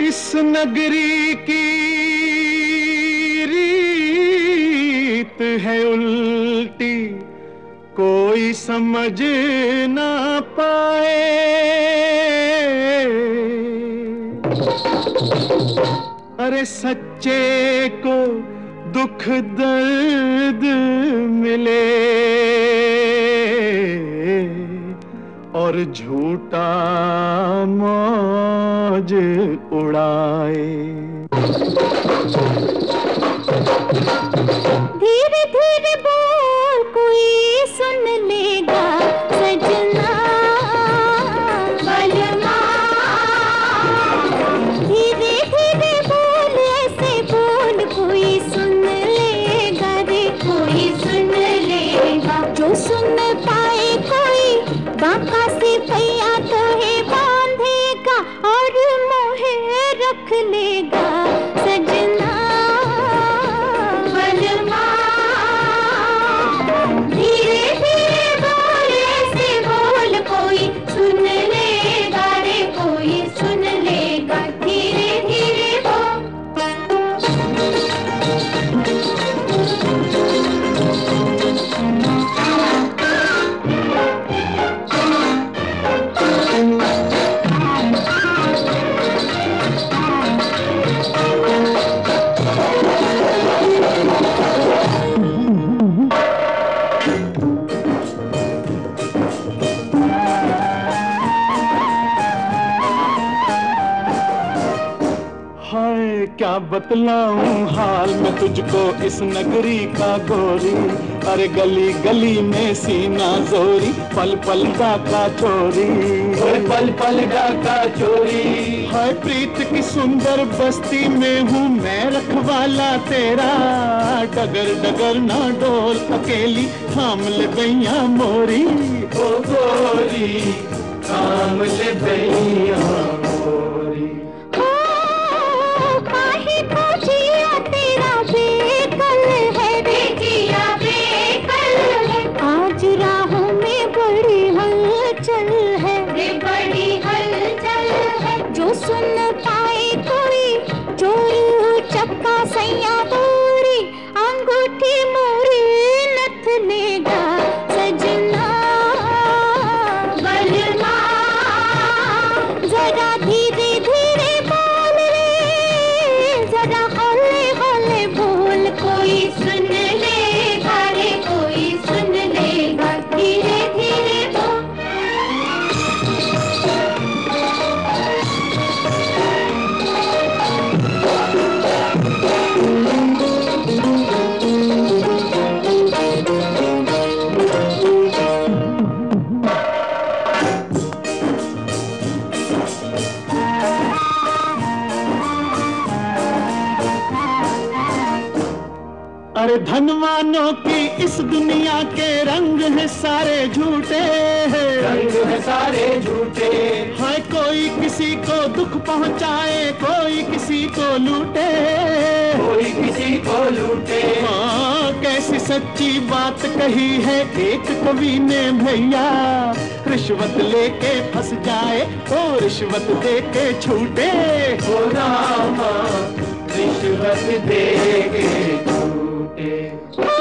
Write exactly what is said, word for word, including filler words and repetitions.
इस नगरी की रीत है उल्टी, कोई समझ ना पाए। अरे सच्चे को दुख दर्द मिले और झूठा मौज उड़ाए। धीरे धीरे बोल कोई सुन लेगा सजना बलमा। धीरे धीरे बोल ऐसे बोल कोई सुन लेगा रे कोई सुन लेगा। जो सुन पाए कोई बाका से भैया तो है बांधेगा और मोहे रख लेगा सजना बलमा। धीरे धीरे बोल ऐसे बोल कोई सुन लेगा रे कोई सुन लेगा। धीरे धीरे बोल। हाय क्या बतलाऊं हाल मैं तुझको इस नगरी का गोरी। अरे गली गली में सीना जोरी, पल पल डाका चोरी, पल पल डाका चोरी। हाय प्रीत की सुंदर बस्ती में हूँ मैं रखवाला तेरा। डगर डगर ना डोल अकेली, थाम ले गैया मोरी। ओ गोरी थाम ले गैया मोरी। काहे को जिया तेरा बेकल है रे जिया बेकल है। आज राहों में बड़ी हलचल है रे बड़ी हलचल है। जो सुन पाए कोई चोरी चक्का सैया तोरी, अंगूठी मोरी नथ लेगा सजना बलमा। जरा धीरे धीरे बोल रे जरा हौले हौले बोल कोई सुन लेगा रे कोई सुन लेगा। धीरे धीरे बोल। अरे धनवानों की इस दुनिया के रंग है सारे झूठे। रंग है सारे झूठे। हाय कोई किसी को दुख पहुंचाए, कोई किसी को लूटे, कोई किसी को लूटे। हाँ कैसी सच्ची बात कही है एक कवि ने भैया। रिश्वत लेके फंस जाए तो रिश्वत दे के छूटे। ओ रामा रिश्वत दे के छूटे।